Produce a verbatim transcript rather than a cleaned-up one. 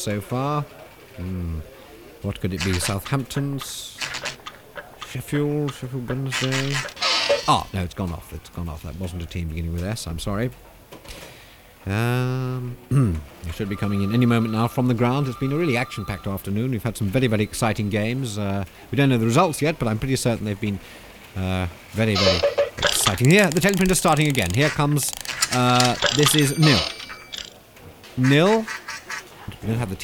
so far. Hmm. What could it be? Southampton's? Sheffield? Sheffield Wednesday? Oh, no, it's gone off. It's gone off. That wasn't a team beginning with S. I'm sorry. Um, it should be coming in any moment now from the ground. It's been a really action-packed afternoon. We've had some very, very exciting games. Uh, we don't know the results yet, but I'm pretty certain they've been uh, very, very exciting. Here, the teleprinter's starting again. Here comes, uh, this is nil. Nil. We don't have the